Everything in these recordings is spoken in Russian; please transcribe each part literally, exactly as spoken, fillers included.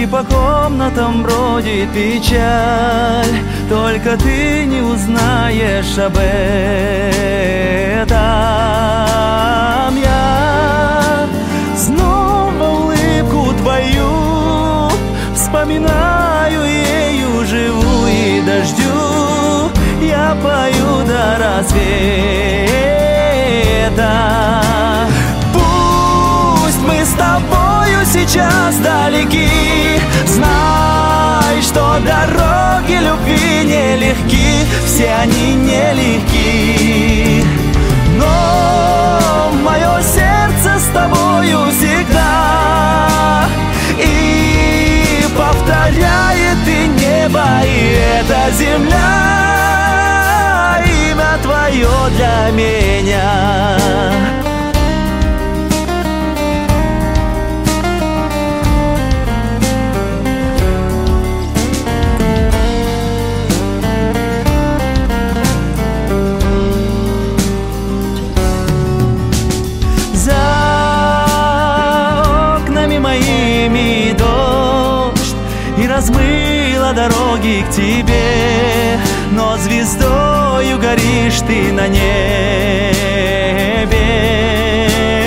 И по комнатам бродит печаль, только ты не узнаешь об этом. Я снова улыбку твою вспоминаю, ею живу и дождю я пою до рассвета. Пусть мы с тобою сейчас далеки, знай, что дороги любви нелегки, все они нелегки. Но мое сердце с тобою всегда, и повторяет и небо, и эта земля, имя твое для меня. И размыла дороги к тебе, но звездою горишь ты на небе.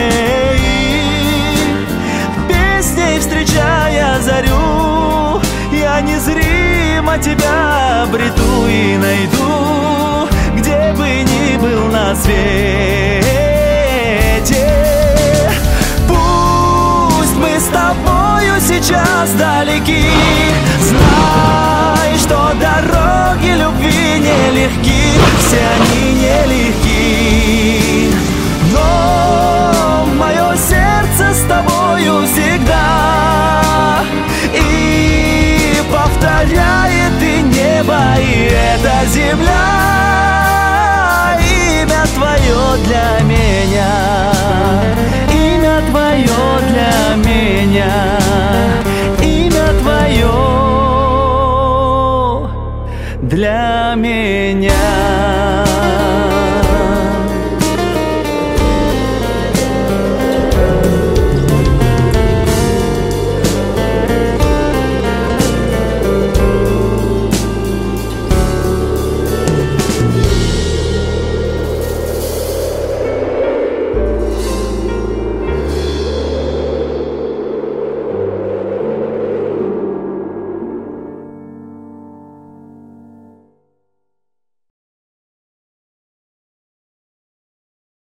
И песней встречая зарю, я незримо тебя обрету и найду, где бы ни был на свете. Пусть мы с тобою сейчас далеки, знай, что дороги любви нелегки, все они нелегки. Но мое сердце с тобою всегда, и повторяет и небо, и эта земля, имя твое для меня, имя твое для меня, имя твое для меня.